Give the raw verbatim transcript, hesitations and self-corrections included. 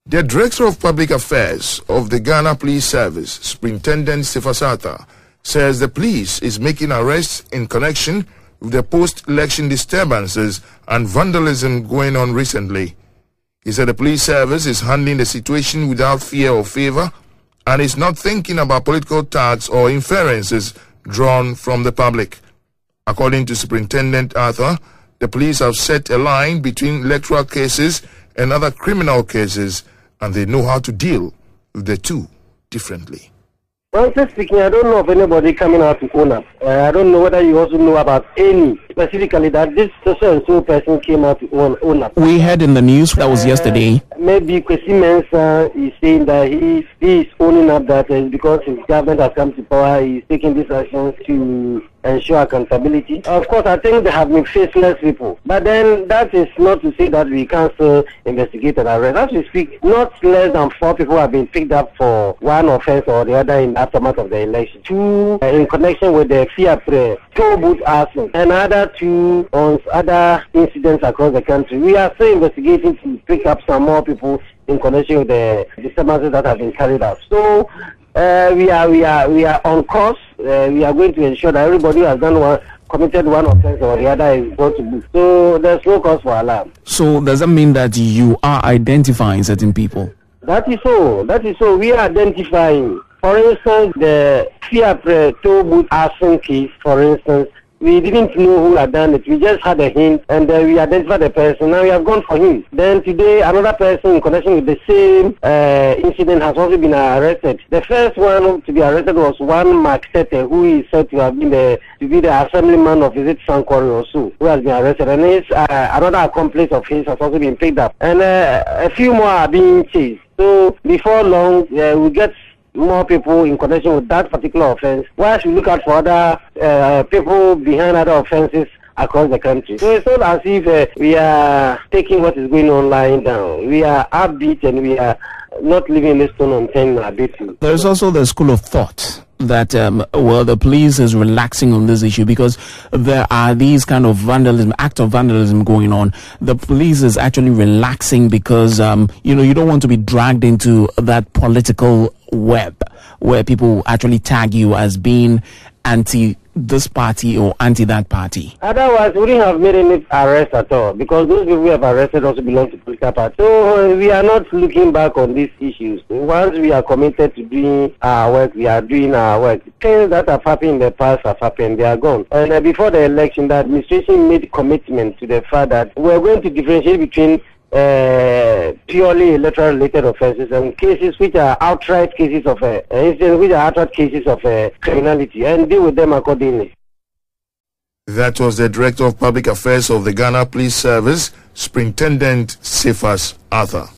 The Director of Public Affairs of the Ghana Police Service, Superintendent Cephas Arthur, says the police is making arrests in connection with the post-election disturbances and vandalism going on recently. He said the police service is handling the situation without fear or favor and is not thinking about political tags or inferences drawn from the public. According to Superintendent Arthur, the police have set a line between electoral cases and other criminal cases, and they know how to deal with the two differently. Honestly speaking, I don't know of anybody coming out to own up. Uh, I don't know whether you also know about any, specifically that this so and so person came out to own, own up. We heard in the news, that was uh, yesterday. Maybe Kwesi Mensah is saying that he, he is owning up that uh, because his government has come to power, he is taking these actions to ensure accountability. Of course, I think they have been faceless people. But then that is not to say that we can't still investigate and arrest. As we speak, not less than four people have been picked up for one offense or the other in the aftermath of the election. Two uh, in connection with the Fiapre, two booth arson, and other two on other incidents across the country. We are still investigating to pick up some more people in connection with the disturbances that have been carried out. So uh, we are we are we are on course. Uh, we are going to ensure that everybody who has done one, committed one offense or the other is going to book. So there's no cause for alarm. So does that mean that you are identifying certain people? That is so. That is so. We are identifying. For instance, the Fiapre Tobu arson case, for instance, we didn't know who had done it. We just had a hint, and uh, we identified the person. Now we have gone for him. Then today, another person in connection with the same uh, incident has also been arrested. The first one to be arrested was one Mark Tete, who is said to have been the to be the assemblyman of is it Sankori or so, who has been arrested. And his, uh, another accomplice of his has also been picked up. And uh, a few more are being chased. So before long, uh, we get more people in connection with that particular offense, whilst we look out for other uh, people behind other offenses across the country. So it's not as if uh, we are taking what is going on lying down. We are upbeat and we are not leaving this stone unturned a bit. There's also the school of thought that, um, well, the police is relaxing on this issue because there are these kind of vandalism, act of vandalism going on. The police is actually relaxing because, um, you know, you don't want to be dragged into that political web where people actually tag you as being anti this party or anti that party. Otherwise, we wouldn't have made any arrest at all because those people we have arrested also belong to political parties. So uh, we are not looking back on these issues. Once we are committed to doing our work, we are doing our work. Things that have happened in the past have happened, they are gone. And uh, before the election, the administration made commitment to the fact that we're going to differentiate between Uh, purely electoral-related offences and cases which are outright cases of uh, incidents which are outright cases of uh, criminality, and deal with them accordingly. That was the Director of Public Affairs of the Ghana Police Service, Superintendent Cephas Arthur.